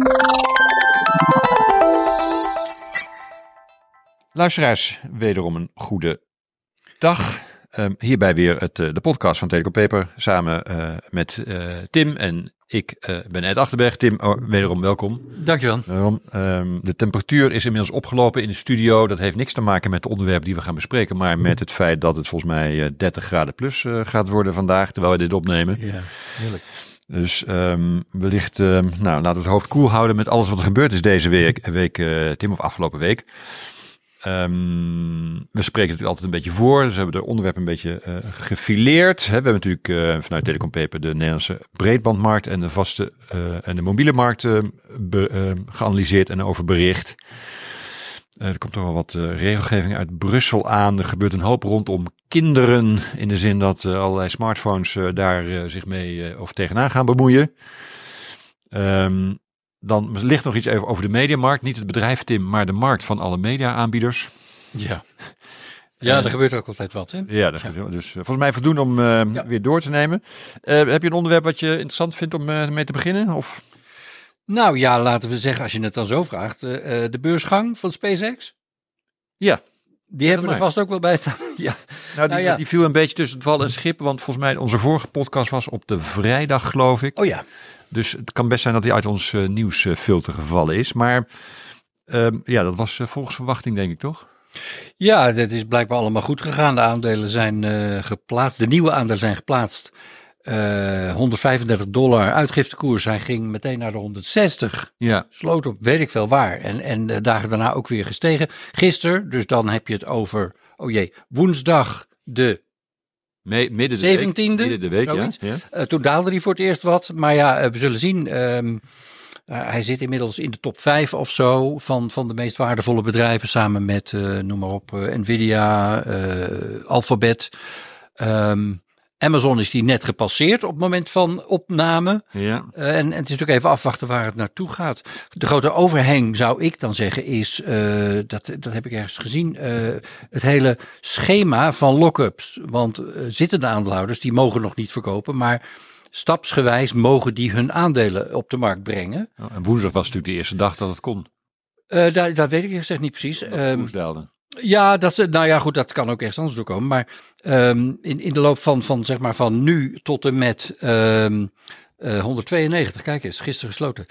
Luisteraars, wederom een goede dag. Hierbij weer de podcast van Telecom Paper samen met Tim en ik ben Ed Achterberg. Tim, wederom welkom. Dankjewel. De temperatuur is inmiddels opgelopen in de studio. Dat heeft niks te maken met de onderwerpen die we gaan bespreken, maar met het feit dat het volgens mij 30 graden plus gaat worden vandaag, terwijl we dit opnemen. Ja, heerlijk. Dus wellicht, laten we het hoofd koel houden met alles wat er gebeurd is deze week Tim, of afgelopen week. We spreken het altijd een beetje voor, dus we hebben de onderwerpen een beetje gefileerd. We hebben natuurlijk vanuit Telecom Paper de Nederlandse breedbandmarkt en de vaste en de mobiele markt geanalyseerd en over bericht. Er komt toch wel wat regelgeving uit Brussel aan. Er gebeurt een hoop rondom kinderen, in de zin dat allerlei smartphones daar zich mee of tegenaan gaan bemoeien. Dan ligt nog iets even over de mediamarkt. Niet het bedrijf, Tim, maar de markt van alle media-aanbieders. Ja, er gebeurt ook altijd wat, hè? Ja, dus volgens mij voldoende om weer door te nemen. Heb je een onderwerp wat je interessant vindt om mee te beginnen? Of? Nou ja, laten we zeggen, als je het dan zo vraagt, de beursgang van SpaceX? Ja. Die hebben we er vast ook wel bij staan. Ja. Die viel een beetje tussen het wal en schip, want volgens mij onze vorige podcast was op de vrijdag, geloof ik. Oh ja. Dus het kan best zijn dat hij uit ons nieuwsfilter gevallen is. Maar dat was volgens verwachting, denk ik, toch? Ja, dat is blijkbaar allemaal goed gegaan. De aandelen zijn geplaatst. De nieuwe aandelen zijn geplaatst. $135 uitgiftekoers. Hij ging meteen naar de 160. Ja. Sloot op weet ik veel waar. En dagen daarna ook weer gestegen. Gisteren, dus dan heb je het over, woensdag de Midden de week, ja. Toen daalde hij voor het eerst wat. Maar ja, we zullen zien. Hij zit inmiddels in de top 5 of zo van de meest waardevolle bedrijven. Samen met, noem maar op, Nvidia, Alphabet. Amazon is die net gepasseerd op het moment van opname. Ja. En het is natuurlijk even afwachten waar het naartoe gaat. De grote overhang, zou ik dan zeggen, is, dat heb ik ergens gezien, het hele schema van lock-ups. Want zittende aandeelhouders, die mogen nog niet verkopen, maar stapsgewijs mogen die hun aandelen op de markt brengen. En woensdag was natuurlijk de eerste dag dat het kon. Dat weet ik gezegd niet precies. Dat koers daalde. Ja, goed, dat kan ook ergens anders doorkomen. Maar in de loop van nu tot en met 192, kijk eens, gisteren gesloten.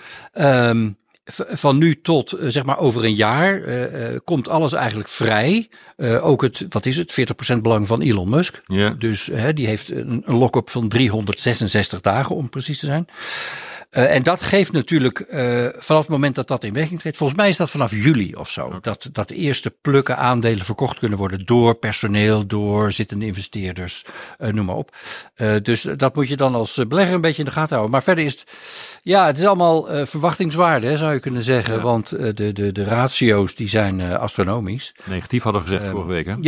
Van nu tot over een jaar komt alles eigenlijk vrij. Ook het 40% belang van Elon Musk. Ja. Dus die heeft een lock-up van 366 dagen om precies te zijn. En dat geeft natuurlijk vanaf het moment dat dat in werking treedt. Volgens mij is dat vanaf juli of zo. Okay. Dat de eerste plukken aandelen verkocht kunnen worden door personeel, door zittende investeerders, noem maar op. Dus dat moet je dan als belegger een beetje in de gaten houden. Maar verder is het is allemaal verwachtingswaarde, zou je kunnen zeggen. Ja. Want de ratio's die zijn astronomisch. Negatief hadden we gezegd vorige week, hè?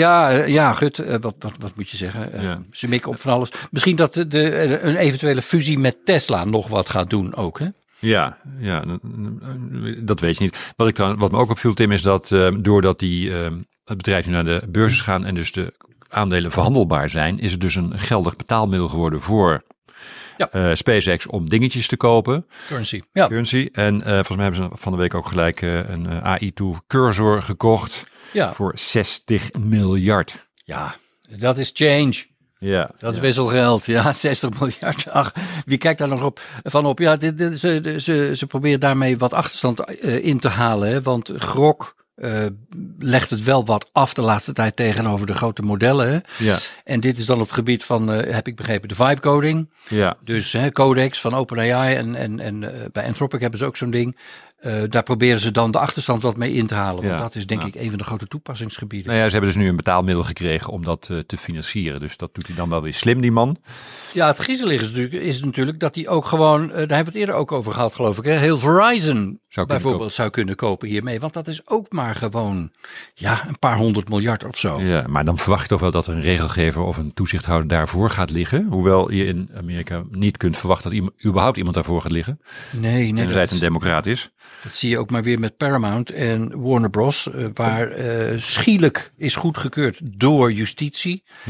Wat moet je zeggen? Ze mikken op van alles. Misschien dat een eventuele fusie met Tesla nog wat gaat doen. Ook, hè? Ja, dat weet je niet. Wat me ook opviel, Tim, is dat doordat het bedrijf nu naar de beurs is gaan en dus de aandelen verhandelbaar zijn, is het dus een geldig betaalmiddel geworden voor SpaceX om dingetjes te kopen. Currency. En volgens mij hebben ze van de week ook gelijk een AI-tool Cursor gekocht voor 60 miljard. Ja, dat is change. Ja, dat is wisselgeld. Ja, 60 miljard. Ach, wie kijkt daar nog op? Ja, ze proberen daarmee wat achterstand in te halen. Hè? Want Grok legt het wel wat af de laatste tijd tegenover de grote modellen. Hè? Ja. En dit is dan op het gebied van, heb ik begrepen, de vibe coding. Ja. Dus Codex van OpenAI en bij Anthropic hebben ze ook zo'n ding. Daar proberen ze dan de achterstand wat mee in te halen. Want dat is denk ik een van de grote toepassingsgebieden. Nou ja, ze hebben dus nu een betaalmiddel gekregen om dat te financieren. Dus dat doet hij dan wel weer slim, die man. Ja, het griezelige is natuurlijk dat hij ook gewoon, daar hebben we het eerder ook over gehad, geloof ik. Hè? Heel Verizon zou kunnen kopen hiermee. Want dat is ook maar gewoon een paar 100 miljard of zo. Ja, maar dan verwacht je toch wel dat een regelgever of een toezichthouder daarvoor gaat liggen. Hoewel je in Amerika niet kunt verwachten dat überhaupt iemand daarvoor gaat liggen. Nee. Tenzij het een democraat is. Dat zie je ook maar weer met Paramount en Warner Bros. Waar schielijk is goedgekeurd door justitie. Ja.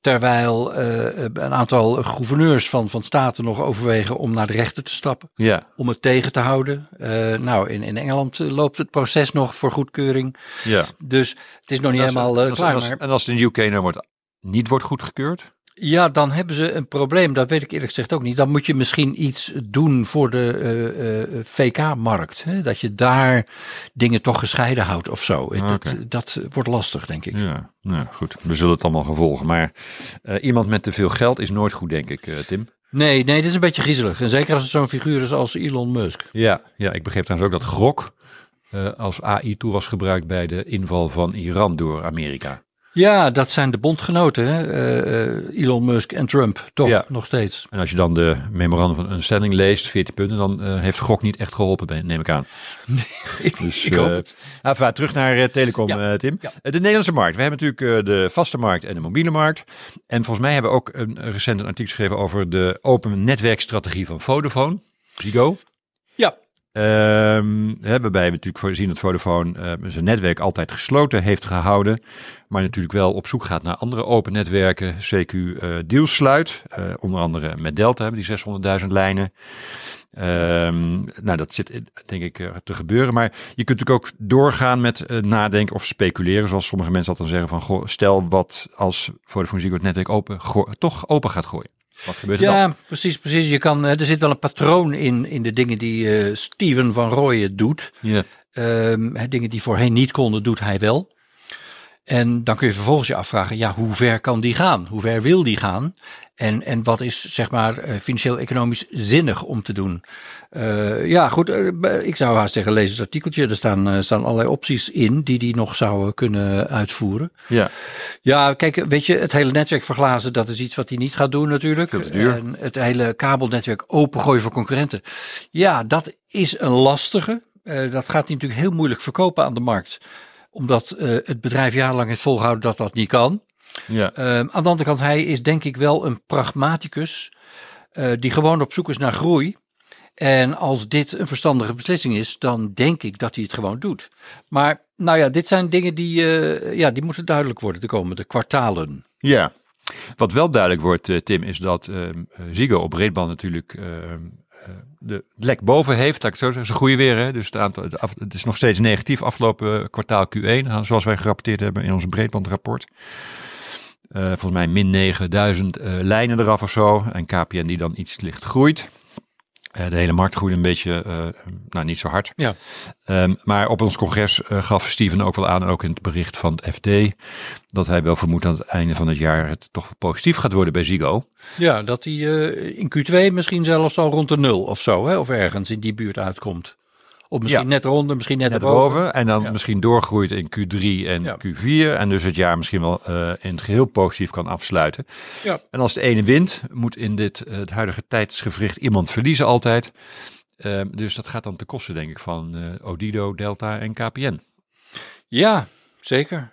Terwijl een aantal gouverneurs van staten nog overwegen om naar de rechter te stappen. Ja. Om het tegen te houden. In Engeland loopt het proces nog voor goedkeuring. Ja. Dus het is nog niet helemaal klaar. En als het in de UK nou niet wordt goedgekeurd? Ja, dan hebben ze een probleem. Dat weet ik eerlijk gezegd ook niet. Dan moet je misschien iets doen voor de VK-markt. Dat je daar dingen toch gescheiden houdt of zo. Okay. Dat wordt lastig, denk ik. Ja, nou goed. We zullen het allemaal gevolgen. Maar iemand met te veel geld is nooit goed, denk ik, Tim. Nee, dit is een beetje griezelig. En zeker als het zo'n figuur is als Elon Musk. Ja, ik begreep trouwens ook dat Grok als AI-tool was gebruikt bij de inval van Iran door Amerika. Ja, dat zijn de bondgenoten, hè? Elon Musk en Trump, toch nog steeds. En als je dan de memorandum van understanding leest, 14 punten, dan heeft Grok niet echt geholpen, neem ik aan. Dus, ik hoop het. Terug naar telecom, Tim. Ja. De Nederlandse markt. We hebben natuurlijk de vaste markt en de mobiele markt. En volgens mij hebben we ook recent een artikel geschreven over de open netwerkstrategie van Vodafone, Ziggo. Ja. Waarbij we natuurlijk voorzien dat Vodafone zijn netwerk altijd gesloten heeft gehouden. Maar natuurlijk wel op zoek gaat naar andere open netwerken. CQ deals sluit. Onder andere met Delta hebben die 600.000 lijnen. Dat zit denk ik te gebeuren. Maar je kunt natuurlijk ook doorgaan met nadenken of speculeren. Zoals sommige mensen altijd dan zeggen van stel wat als Vodafone Ziggo het netwerk toch open gaat gooien. Wat gebeurt er dan? Ja, precies. Er zit wel een patroon in de dingen die Steven van Rooyen doet. Ja. Dingen die voorheen niet konden, doet hij wel. En dan kun je vervolgens je afvragen, hoe ver kan die gaan? Hoe ver wil die gaan? En wat is zeg maar financieel-economisch zinnig om te doen? Ik zou haast zeggen, lees het artikeltje. Er staan allerlei opties in die nog zouden kunnen uitvoeren. Ja, kijk, weet je, het hele netwerk verglazen, dat is iets wat hij niet gaat doen natuurlijk. Veel te duur. En het hele kabelnetwerk opengooien voor concurrenten. Ja, dat is een lastige. Dat gaat hij natuurlijk heel moeilijk verkopen aan de markt. Omdat het bedrijf jarenlang heeft volgehouden dat niet kan. Ja. Aan de andere kant, hij is denk ik wel een pragmaticus die gewoon op zoek is naar groei. En als dit een verstandige beslissing is, dan denk ik dat hij het gewoon doet. Maar dit zijn dingen die moeten duidelijk worden de komende kwartalen. Ja, wat wel duidelijk wordt, Tim, is dat Ziggo op breedband natuurlijk de lek boven heeft. Laat ik het zo zeggen, ze groeien weer. Hè? Dus het is nog steeds negatief afgelopen kwartaal Q1, zoals wij gerapporteerd hebben in ons breedbandrapport. Volgens mij min 9000 lijnen eraf of zo. En KPN die dan iets licht groeit. De hele markt groeit een beetje, niet zo hard. Ja. Maar op ons congres gaf Steven ook wel aan, en ook in het bericht van het FD, dat hij wel vermoedt aan het einde van het jaar het toch positief gaat worden bij Ziggo. Ja, dat hij in Q2 misschien zelfs al rond de 0 of zo, hè, of ergens in die buurt uitkomt. Of misschien net eronder, misschien net erboven. En dan misschien doorgroeit in Q3 en Q4. En dus het jaar misschien wel in het geheel positief kan afsluiten. Ja. En als de ene wint, moet in het huidige tijdsgevricht iemand verliezen altijd. Dus dat gaat dan ten koste, denk ik, van Odido, Delta en KPN. Ja, zeker.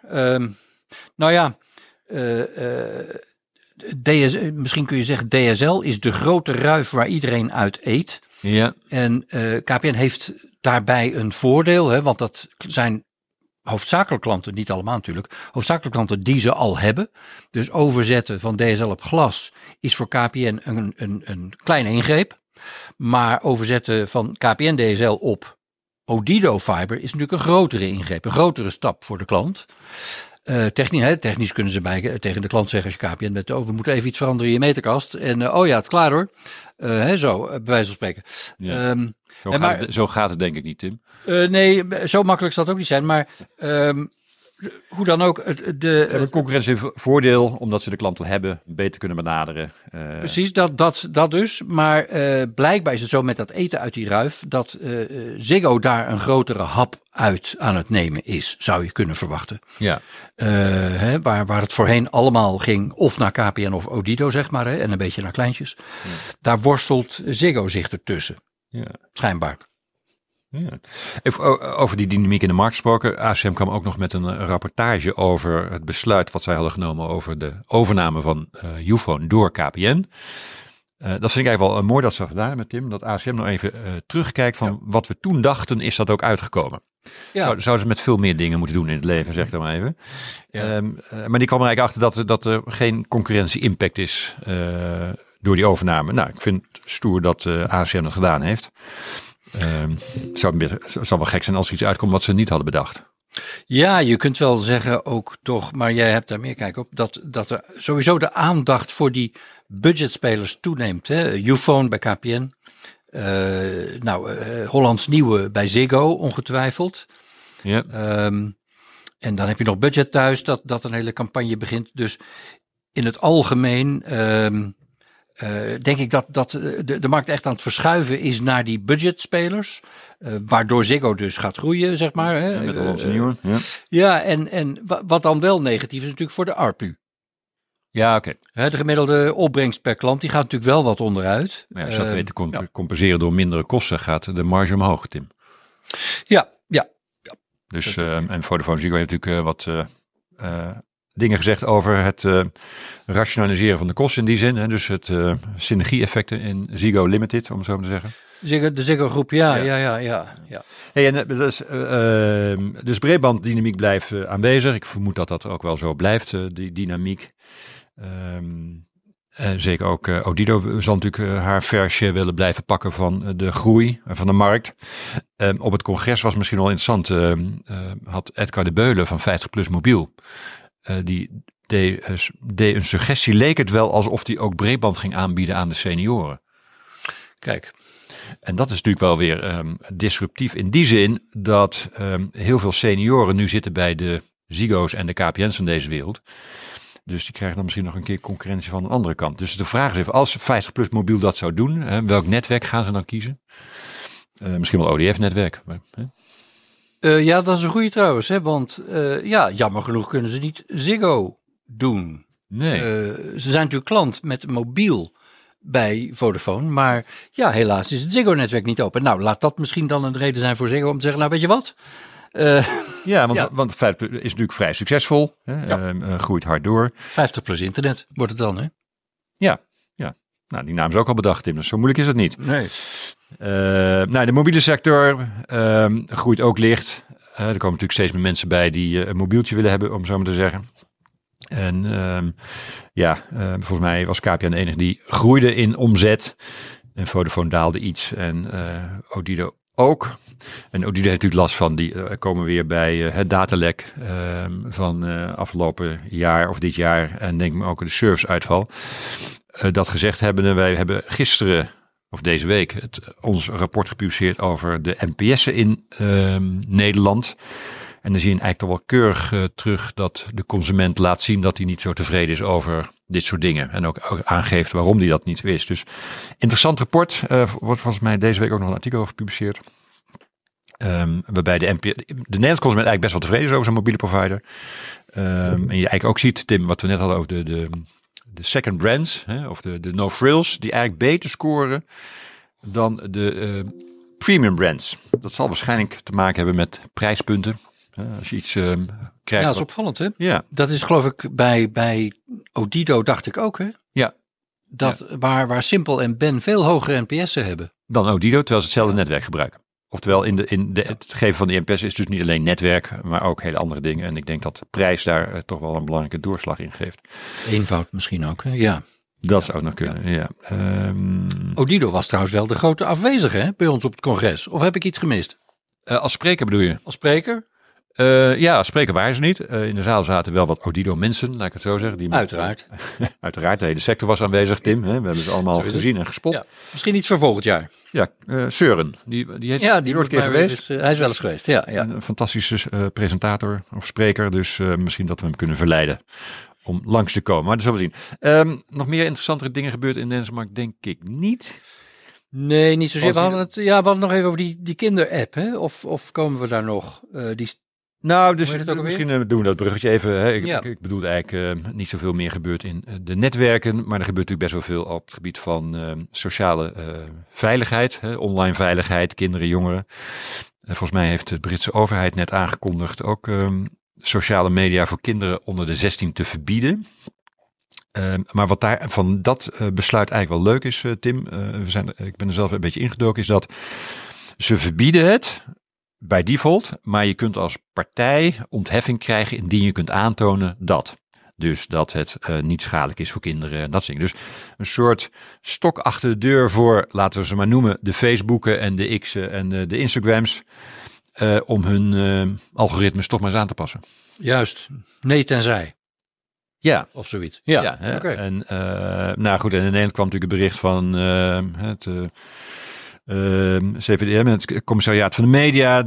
Misschien kun je zeggen, DSL is de grote ruif waar iedereen uit eet. Ja. En KPN heeft daarbij een voordeel, hè, want dat zijn hoofdzakelijk klanten, niet allemaal natuurlijk, hoofdzakelijk klanten die ze al hebben. Dus overzetten van DSL op glas is voor KPN een kleine ingreep. Maar overzetten van KPN DSL op Odido Fiber is natuurlijk een grotere ingreep, een grotere stap voor de klant. Technisch kunnen ze tegen de klant zeggen als je KPN bent, we moeten even iets veranderen in je meterkast. En het is klaar hoor. Zo, bij wijze van spreken. Ja. Zo gaat het denk ik niet, Tim. Nee, zo makkelijk zal het ook niet zijn. Maar hoe dan ook. Een concurrentie voordeel, omdat ze de klant al hebben, beter kunnen benaderen. Precies, dat dus. Maar blijkbaar is het zo met dat eten uit die ruif, dat Ziggo daar een grotere hap uit aan het nemen is, zou je kunnen verwachten. Ja. Waar het voorheen allemaal ging, of naar KPN of Odido, zeg maar, en een beetje naar kleintjes. Ja. Daar worstelt Ziggo zich ertussen. Ja. Schijnbaar. Ja. Even over die dynamiek in de markt gesproken. ACM kwam ook nog met een rapportage over het besluit wat zij hadden genomen over de overname van Youfone door KPN. Dat vind ik eigenlijk wel mooi dat ze gedaan hebben, Tim. Dat ACM nog even terugkijkt van wat we toen dachten, is dat ook uitgekomen. Ja. Zouden ze met veel meer dingen moeten doen in het leven, zeg ik dan maar even. Ja. Maar die kwam er eigenlijk achter dat er geen concurrentie-impact is door die overname. Nou, ik vind het stoer dat ASM dat gedaan heeft. Het zou wel gek zijn als er iets uitkomt wat ze niet hadden bedacht. Ja, je kunt wel zeggen ook toch, maar jij hebt daar meer kijk op, dat er sowieso de aandacht voor die budgetspelers toeneemt. Hè? Youfone bij KPN, Hollands Nieuwe bij Ziggo ongetwijfeld. Ja. En dan heb je nog Budget Thuis, dat een hele campagne begint. Dus in het algemeen denk ik dat de markt echt aan het verschuiven is naar die budgetspelers. Waardoor Ziggo dus gaat groeien, zeg maar. Hè? Ja, met Hollands Nieuwe. Ja, en wat dan wel negatief is natuurlijk voor de ARPU. Ja, oké. De gemiddelde opbrengst per klant, die gaat natuurlijk wel wat onderuit. Maar als je dat weet te compenseren door mindere kosten, gaat de marge omhoog, Tim. Ja. Dus, en Vodafone Ziggo heeft natuurlijk wat dingen gezegd over het rationaliseren van de kosten in die zin. Hè? Dus het synergie-effecten in Ziggo Limited, om het zo maar te zeggen. De Ziggo groep, ja. Hey, dus breedbanddynamiek blijft aanwezig. Ik vermoed dat dat ook wel zo blijft, die dynamiek. Zeker ook Odido zal natuurlijk haar fair share willen blijven pakken van de groei van de markt. Op het congres was misschien wel interessant. Had Edgar de Beulen van 50PLUS Mobiel. Die deed een suggestie. Leek het wel alsof hij ook breedband ging aanbieden aan de senioren. Kijk. En dat is natuurlijk wel weer disruptief in die zin dat heel veel senioren nu zitten bij de Ziggo's en de KPN's van deze wereld. Dus die krijgen dan misschien nog een keer concurrentie van de andere kant. Dus de vraag is even, als 50PLUS Mobiel dat zou doen, welk netwerk gaan ze dan kiezen? Misschien wel ODF-netwerk. Ja, dat is een goede trouwens. Hè? Want jammer genoeg kunnen ze niet Ziggo doen. Nee. Ze zijn natuurlijk klant met mobiel bij Vodafone. Maar ja, helaas is het Ziggo-netwerk niet open. Nou, laat dat misschien dan een reden zijn voor Ziggo om te zeggen, nou weet je wat? Want 50PLUS is natuurlijk vrij succesvol. Groeit hard door. 50PLUS internet wordt het dan, hè? Ja. Nou, die naam is ook al bedacht, Tim. Dus zo moeilijk is het niet. Nee. De mobiele sector groeit ook licht. Er komen natuurlijk steeds meer mensen bij die een mobieltje willen hebben, om zo maar te zeggen. En volgens mij was KPN de enige die groeide in omzet. En Vodafone daalde iets. En Odido ook. En Odido heeft natuurlijk last van, die komen weer bij het datalek van afgelopen jaar of dit jaar. En denk ik ook de serviceuitval. Dat gezegd hebben, wij hebben gisteren of deze week ons rapport gepubliceerd over de NPS'en in Nederland. En dan zie je eigenlijk toch wel keurig terug dat de consument laat zien dat hij niet zo tevreden is over dit soort dingen. En ook aangeeft waarom hij dat niet zo is. Dus interessant rapport. Wordt volgens mij deze week ook nog een artikel over gepubliceerd. Waarbij de Nederlandse consument eigenlijk best wel tevreden is over zijn mobiele provider. En je eigenlijk ook ziet, Tim, wat we net hadden over de second brands, of de no-frills, die eigenlijk beter scoren dan de premium brands. Dat zal waarschijnlijk te maken hebben met prijspunten. Als je iets krijgt. Ja, dat is opvallend, hè? Ja. Dat is geloof ik bij Odido, dacht ik ook, hè? Ja. Waar Simpel en Ben veel hogere NPS'en hebben. Dan Odido, terwijl ze hetzelfde netwerk gebruiken. Oftewel, het geven van die NPS is dus niet alleen netwerk, maar ook hele andere dingen. En ik denk dat de prijs daar toch wel een belangrijke doorslag in geeft. Eenvoud misschien ook, hè? Ja. Dat zou ook nog kunnen, ja. Odido was trouwens wel de grote afwezige, hè, bij ons op het congres. Of heb ik iets gemist? Als spreker bedoel je? Als spreker? Als spreker waren ze niet. In de zaal zaten wel wat Odido mensen, laat ik het zo zeggen. Uiteraard. Uiteraard, de hele sector was aanwezig, Tim. Hè? We hebben ze allemaal gezien en gespot. Ja. Misschien iets voor volgend jaar. Ja, Søren. Die heeft die een keer geweest. Hij is wel eens geweest, ja. Een fantastische presentator of spreker. Dus misschien dat we hem kunnen verleiden om langs te komen. Maar dat zullen we zien. Nog meer interessantere dingen gebeurd in Denemarken, denk ik niet. Nee, niet zozeer. We hadden nog even over die kinder-app. Hè? Of komen we daar nog? Misschien doen we dat bruggetje even. Hè. Ik bedoel eigenlijk niet zoveel meer gebeurt in de netwerken. Maar er gebeurt natuurlijk best wel veel op het gebied van sociale veiligheid. Online veiligheid, kinderen, jongeren. Volgens mij heeft de Britse overheid net aangekondigd ook sociale media voor kinderen onder de 16 te verbieden. Maar wat daar van dat besluit eigenlijk wel leuk is, Tim. Ik ben er zelf een beetje ingedoken, is dat ze verbieden het. bij default, maar je kunt als partij ontheffing krijgen indien je kunt aantonen dat. Dus dat het niet schadelijk is voor kinderen en dat soort dingen. Dus een soort stok achter de deur voor, laten we ze maar noemen, de Facebooken en de X'en en de Instagrams. Om hun algoritmes toch maar eens aan te passen. Juist. Nee, tenzij. Ja. Of zoiets. Ja, oké. En nou goed, en in Nederland kwam natuurlijk het bericht van het CVDM, het commissariaat van de media,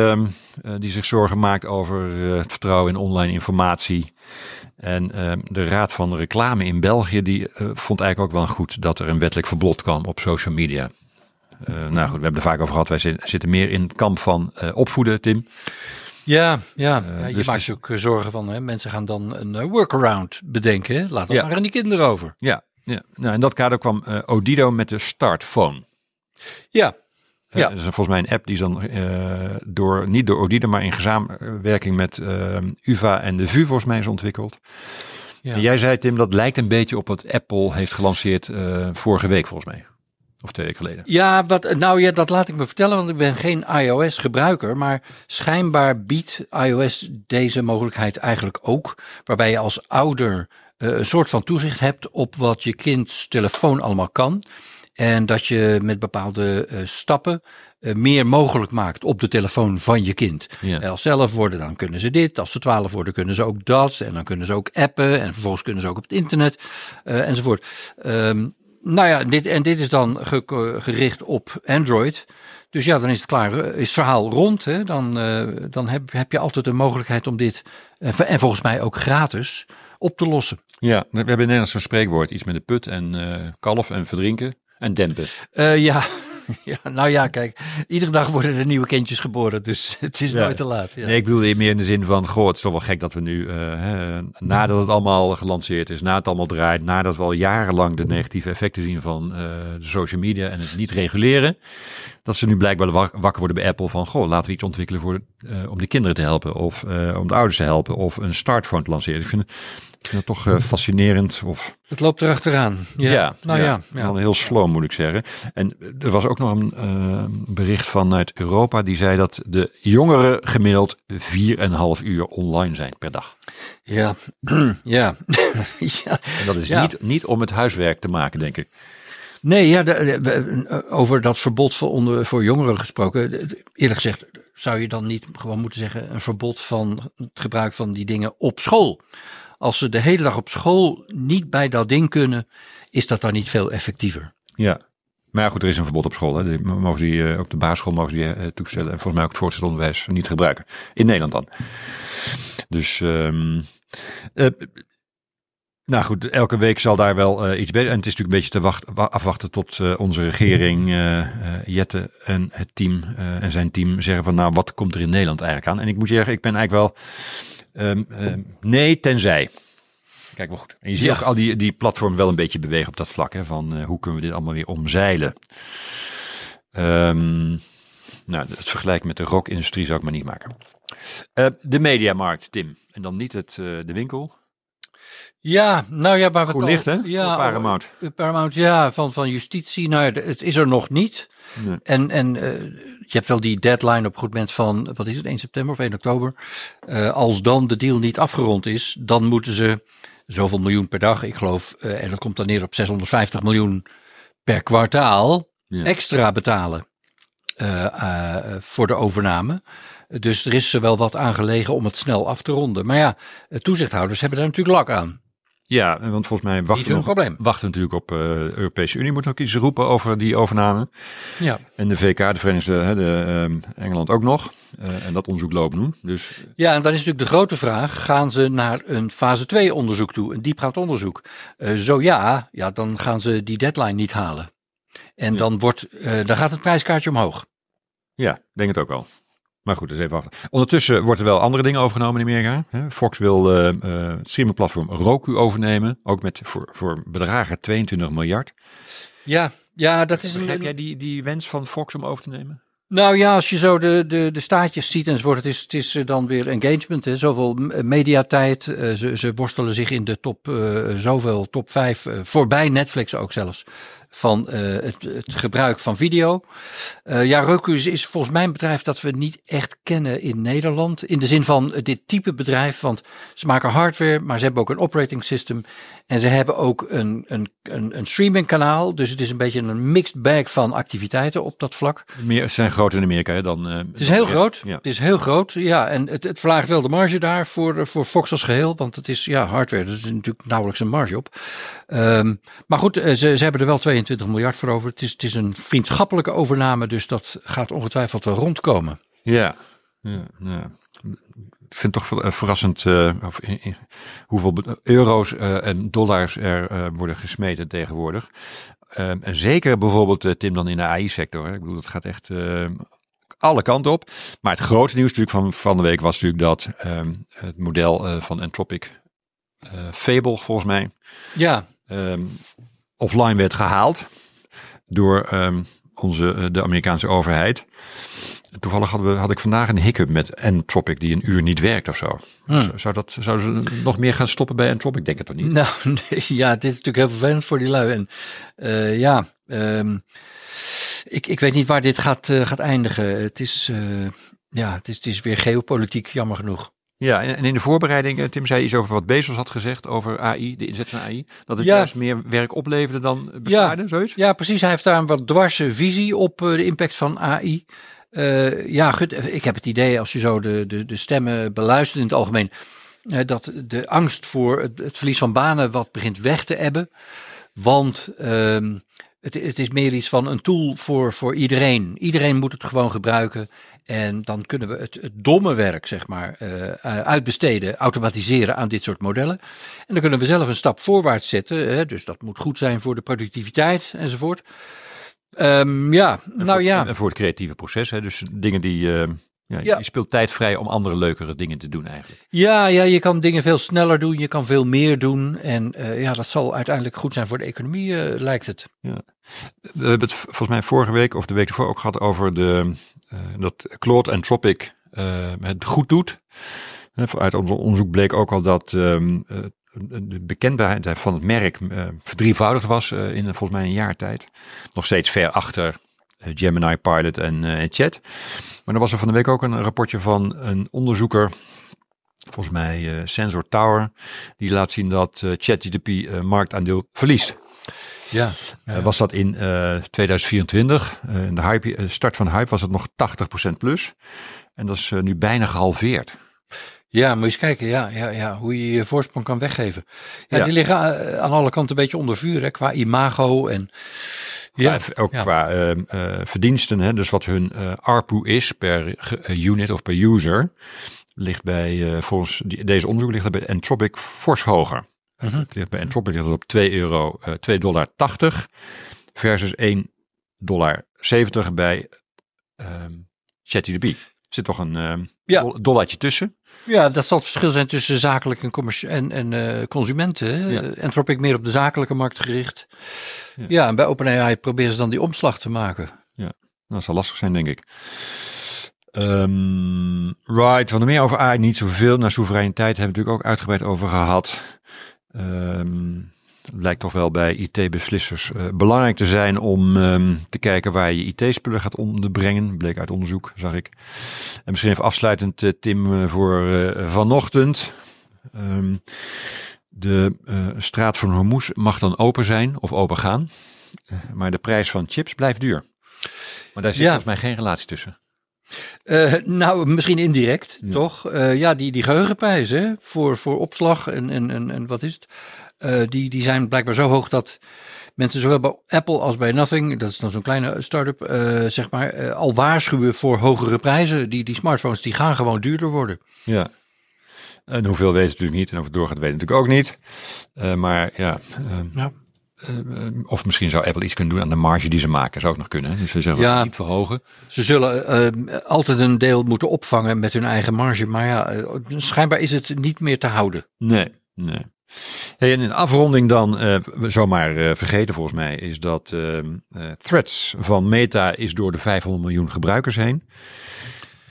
die zich zorgen maakt over het vertrouwen in online informatie. En de Raad van Reclame in België, die vond eigenlijk ook wel goed dat er een wettelijk verbod kwam op social media. Nou goed, we hebben er vaak over gehad. Wij zitten meer in het kamp van opvoeden, Tim. Ja, je dus maakt je ook zorgen van, mensen gaan dan een workaround bedenken. Hè? Laat het maar aan die kinderen over. Ja. Nou, in dat kader kwam Odido met de Startphone. Ja. Dat is volgens mij een app die is dan niet door Odido, maar in samenwerking met UvA en de VU volgens mij is ontwikkeld. Ja. En jij zei, Tim, dat lijkt een beetje op wat Apple heeft gelanceerd vorige week volgens mij. Of 2 weken geleden. Ja, dat laat ik me vertellen, want ik ben geen iOS-gebruiker. Maar schijnbaar biedt iOS deze mogelijkheid eigenlijk ook. Waarbij je als ouder een soort van toezicht hebt op wat je kinds telefoon allemaal kan. En dat je met bepaalde stappen meer mogelijk maakt op de telefoon van je kind. Ja. Als ze 11 worden, dan kunnen ze dit. Als ze 12 worden, kunnen ze ook dat. En dan kunnen ze ook appen. En vervolgens kunnen ze ook op het internet enzovoort. Nou ja, dit is dan gericht op Android. Dus ja, dan is het klaar, is het verhaal rond. Hè? Dan heb je altijd de mogelijkheid om dit, en volgens mij ook gratis, op te lossen. Ja, we hebben in Nederland zo'n spreekwoord. Iets met de put en kalf en verdrinken en dempen. Ja, nou ja, kijk, iedere dag worden er nieuwe kindjes geboren, dus het is nooit te laat. Ja. Nee, ik bedoel meer in de zin van, goh, het is toch wel gek dat we nu, nadat het allemaal gelanceerd is, na het allemaal draait, nadat we al jarenlang de negatieve effecten zien van de social media en het niet reguleren, dat ze nu blijkbaar wakker worden bij Apple van, goh, laten we iets ontwikkelen om de kinderen te helpen of om de ouders te helpen of een startphone te lanceren. Ik vind het toch fascinerend. Het loopt erachteraan. Ja. Wel heel slow moet ik zeggen. En er was ook nog een bericht vanuit Europa die zei dat de jongeren gemiddeld 4,5 uur online zijn per dag. Ja. En dat is niet om het huiswerk te maken, denk ik. Nee, over dat verbod voor jongeren gesproken. Eerlijk gezegd zou je dan niet gewoon moeten zeggen een verbod van het gebruik van die dingen op school. Als ze de hele dag op school niet bij dat ding kunnen, is dat dan niet veel effectiever. Ja. Maar ja, goed, er is een verbod op school. Hè. Mogen die, op de basisschool mogen ze die toestellen. En volgens mij ook het voortgezet onderwijs niet gebruiken. In Nederland dan. Dus, nou goed, elke week zal daar wel iets bij. En het is natuurlijk een beetje te afwachten tot onze regering, Jette en het team en zijn team zeggen van, nou, wat komt er in Nederland eigenlijk aan? En ik moet je zeggen, ik ben eigenlijk wel... nee, tenzij. Kijk wel goed. En je ziet ook al die platformen wel een beetje bewegen op dat vlak. Hè, van hoe kunnen we dit allemaal weer omzeilen. Nou, het vergelijk met de rockindustrie zou ik maar niet maken. De mediamarkt, Tim. En dan niet de winkel. Ja, nou ja, waar we goed licht, hè? Ja, Paramount. Paramount, ja, van justitie. Nou ja, het is er nog niet. Nee. En je hebt wel die deadline op een goed moment van, wat is het, 1 september of 1 oktober. Als dan de deal niet afgerond is, dan moeten ze zoveel miljoen per dag, ik geloof, en dat komt dan neer op 650 miljoen per kwartaal, extra betalen voor de overname. Dus er is wel wat aan gelegen om het snel af te ronden. Maar ja, toezichthouders hebben daar natuurlijk lak aan. Ja, want volgens mij wachten natuurlijk op de Europese Unie. Moet ook iets roepen over die overname. Ja. En de VK, de Verenigde Engeland ook nog. En dat onderzoek loopt nu. Dus... Ja, en dan is natuurlijk de grote vraag. Gaan ze naar een fase 2 onderzoek toe? Een diepgaand onderzoek? Zo ja, dan gaan ze die deadline niet halen. En dan gaat het prijskaartje omhoog. Ja, denk het ook wel. Maar goed, dus even wachten. Ondertussen wordt er wel andere dingen overgenomen in Amerika. Fox wil het streamingplatform Roku overnemen. Ook met voor bedragen 22 miljard. Ja, dat is Begrijp jij die wens van Fox om over te nemen? Nou ja, als je zo de staatjes ziet enzovoort, het is dan weer engagement. Hè, zoveel mediatijd. Ze worstelen zich in de top 5, voorbij Netflix ook zelfs. van het gebruik van video. Roku is volgens mij een bedrijf dat we niet echt kennen in Nederland. In de zin van dit type bedrijf, want ze maken hardware, maar ze hebben ook een operating system. En ze hebben ook een streamingkanaal. Dus het is een beetje een mixed bag van activiteiten op dat vlak. Ze zijn groter in Amerika hè, dan... Het is heel groot. Ja. Het is heel groot, ja. En het verlaagt wel de marge daar voor Fox als geheel. Want het is hardware, dus er is natuurlijk nauwelijks een marge op. Maar goed, ze hebben er wel 22 miljard voor over. Het is een vriendschappelijke overname, dus dat gaat ongetwijfeld wel rondkomen. Ja. Ik vind het toch verrassend hoeveel euro's en dollars er worden gesmeten tegenwoordig. En zeker bijvoorbeeld, Tim, dan in de AI-sector. Ik bedoel, dat gaat echt alle kanten op. Maar het grote nieuws natuurlijk van de week was natuurlijk dat het model van Anthropic, Fable volgens mij, offline werd gehaald door de Amerikaanse overheid. Toevallig had ik vandaag een hiccup met Anthropic die een uur niet werkt of zo. Zouden ze nog meer gaan stoppen bij Anthropic? Denk ik toch niet? Nou, nee, ja, het is natuurlijk heel vervelend voor die lui. En ik weet niet waar dit gaat eindigen. Het is weer geopolitiek, jammer genoeg. Ja, en in de voorbereiding, Tim zei iets over wat Bezos had gezegd over AI, de inzet van AI. Dat het juist meer werk opleverde dan bespaarde, zoiets? Ja, precies. Hij heeft daar een wat dwarse visie op de impact van AI. Ik heb het idee, als je zo de stemmen beluistert in het algemeen, dat de angst voor het verlies van banen wat begint weg te ebben. Want het is meer iets van een tool voor iedereen. Iedereen moet het gewoon gebruiken. En dan kunnen we het domme werk, zeg maar, uitbesteden, automatiseren aan dit soort modellen. En dan kunnen we zelf een stap voorwaarts zetten. Dus dat moet goed zijn voor de productiviteit enzovoort. En voor het creatieve proces. Hè? Dus dingen die... Je speelt tijd vrij om andere leukere dingen te doen eigenlijk. Ja, je kan dingen veel sneller doen. Je kan veel meer doen. En dat zal uiteindelijk goed zijn voor de economie, lijkt het. Ja. We hebben het volgens mij vorige week of de week ervoor ook gehad over dat Claude Anthropic het goed doet. Uit ons onderzoek bleek ook al dat de bekendheid van het merk verdrievoudigd was in volgens mij een jaar tijd. Nog steeds ver achter Gemini, Pilot en Chat. Maar er was er van de week ook een rapportje van een onderzoeker, volgens mij Sensor Tower, die laat zien dat ChatGPT marktaandeel verliest. Ja. Was dat in 2024. In de start van de hype was het nog 80% plus. En dat is nu bijna gehalveerd. Ja, moet je eens kijken hoe je je voorsprong kan weggeven. Ja. Die liggen aan alle kanten een beetje onder vuur, hè, qua imago en... Qua verdiensten, hè, dus wat hun ARPU is per unit of per user, ligt bij, volgens deze onderzoek ligt dat bij Anthropic fors hoger. Uh-huh. Het ligt bij Anthropic ligt het op $2,80 versus $1,70 bij ChatGPT. Er zit toch een dollartje tussen. Ja, dat zal het verschil zijn tussen zakelijk en consumenten. Ja. Anthropic meer op de zakelijke markt gericht. Ja, en bij OpenAI proberen ze dan die omslag te maken. Ja, dat zal lastig zijn, denk ik. Right, wat er meer over AI, niet zoveel. Naar soevereiniteit hebben we natuurlijk ook uitgebreid over gehad. Het lijkt toch wel bij IT-beslissers belangrijk te zijn om te kijken waar je IT-spullen gaat onderbrengen. Bleek uit onderzoek, zag ik. En misschien even afsluitend, Tim, voor vanochtend. De straat van Hormuz mag dan open zijn of open gaan. Maar de prijs van chips blijft duur. Maar daar zit volgens mij geen relatie tussen. Misschien indirect, toch? Die geheugenprijzen voor opslag en wat is het? Die zijn blijkbaar zo hoog dat mensen zowel bij Apple als bij Nothing, dat is dan zo'n kleine start-up, al waarschuwen voor hogere prijzen. Die smartphones die gaan gewoon duurder worden. Ja. En hoeveel weten natuurlijk niet en of het doorgaat weten natuurlijk ook niet. Of misschien zou Apple iets kunnen doen aan de marge die ze maken. Zou ook nog kunnen. Dus ze zeggen niet verhogen. Ze zullen altijd een deel moeten opvangen met hun eigen marge. Maar schijnbaar is het niet meer te houden. Nee. Hey, en in afronding dan, zomaar vergeten volgens mij, is dat Threads van Meta is door de 500 miljoen gebruikers heen.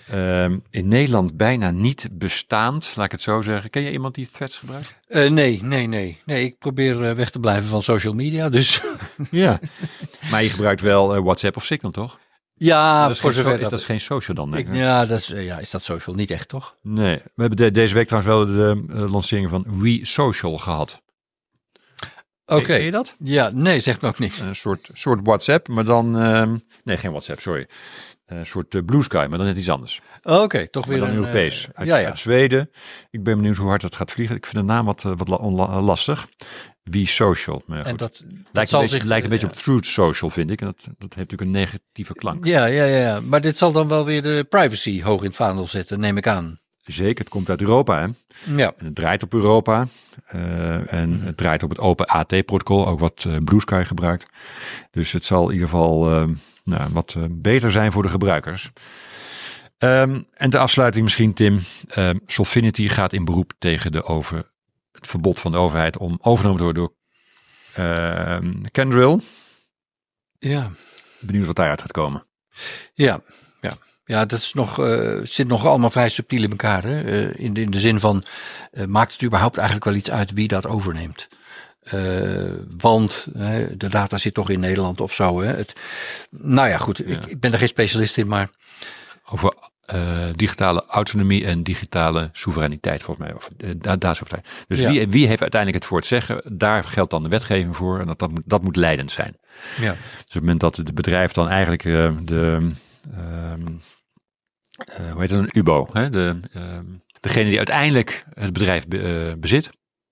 In Nederland bijna niet bestaand, laat ik het zo zeggen. Ken je iemand die Threads gebruikt? Nee, ik probeer weg te blijven van social media, dus... Ja, maar je gebruikt wel WhatsApp of Signal, toch? Ja, Dat voor zover dat is geen social dan, denk ik. Is dat social? Niet echt, toch? Nee, we hebben deze week trouwens wel de lancering van We Social gehad. Oké. Ken je dat? Ja, nee, zegt me ook niks. Een soort WhatsApp, maar dan... nee, geen WhatsApp, sorry. Een soort Blue Sky, maar dan net iets anders. Oké, toch weer dan een... Europees. Uit Zweden. Ik ben benieuwd hoe hard dat gaat vliegen. Ik vind de naam wat lastig. We Social. Maar goed. En dat lijkt een beetje op Fruit Social, vind ik. En dat heeft natuurlijk een negatieve klank. Ja. Maar dit zal dan wel weer de privacy hoog in het vaandel zetten, neem ik aan. Zeker, het komt uit Europa, hè? Ja. En het draait op Europa. En het draait op het Open AT-protocol, ook wat Blue Sky gebruikt. Dus het zal in ieder geval wat beter zijn voor de gebruikers. En de afsluiting misschien, Tim. Solfinity gaat in beroep tegen het verbod van de overheid om overgenomen te worden door Kyndryl. Ja. Benieuwd wat daaruit gaat komen. Ja, dat is zit nog allemaal vrij subtiel in elkaar. Hè? In de zin van, maakt het überhaupt eigenlijk wel iets uit wie dat overneemt? Want de data zit toch in Nederland of zo. Hè? Goed, ja. Ik ben er geen specialist in, maar... Over digitale autonomie en digitale soevereiniteit, volgens mij. Of datasoevereiniteit. Dus wie heeft uiteindelijk het voor het zeggen? Daar geldt dan de wetgeving voor en dat moet leidend zijn. Ja. Dus op het moment dat het bedrijf dan eigenlijk hoe heet het, een UBO, hè? Degene die uiteindelijk het bedrijf bezit.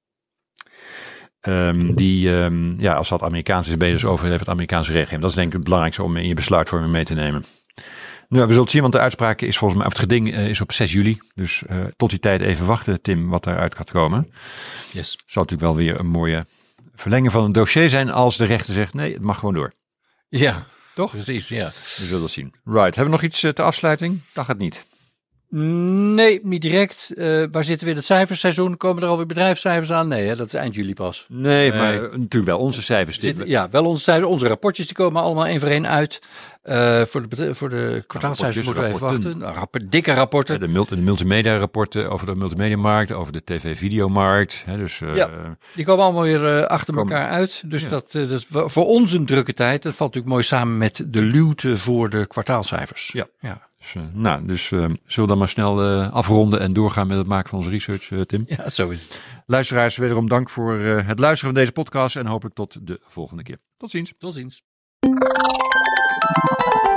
Als dat Amerikaans is, ben je dus overleven het Amerikaanse recht. Dat is denk ik het belangrijkste om in je besluitvorming mee te nemen. Nou, we zullen het zien, want de uitspraak is volgens mij, of het geding is op 6 juli. Dus tot die tijd even wachten, Tim, wat daaruit gaat komen. Yes. Zal natuurlijk wel weer een mooie verlenging van een dossier zijn als de rechter zegt, nee, het mag gewoon door. Ja, toch? Precies, ja. We zullen het zien. Right, hebben we nog iets ter afsluiting? Dat gaat niet. Nee, niet direct. Waar zitten we in het cijferseizoen? Komen er alweer bedrijfscijfers aan? Nee, hè, dat is eind juli pas. Nee, maar natuurlijk wel onze cijfers. Wel onze cijfers. Onze rapportjes die komen allemaal één voor één uit. Voor de kwartaalcijfers moeten we even wachten. Dikke rapporten. De multimedia rapporten over de multimediamarkt, over de tv-videomarkt. Die komen allemaal weer achter elkaar uit. Dus dat voor ons een drukke tijd. Dat valt natuurlijk mooi samen met de luwte voor de kwartaalcijfers. Ja. Dus zullen we dan maar snel afronden en doorgaan met het maken van onze research, Tim? Ja, zo is het. Luisteraars, wederom dank voor het luisteren van deze podcast en hopelijk tot de volgende keer. Tot ziens. Tot ziens.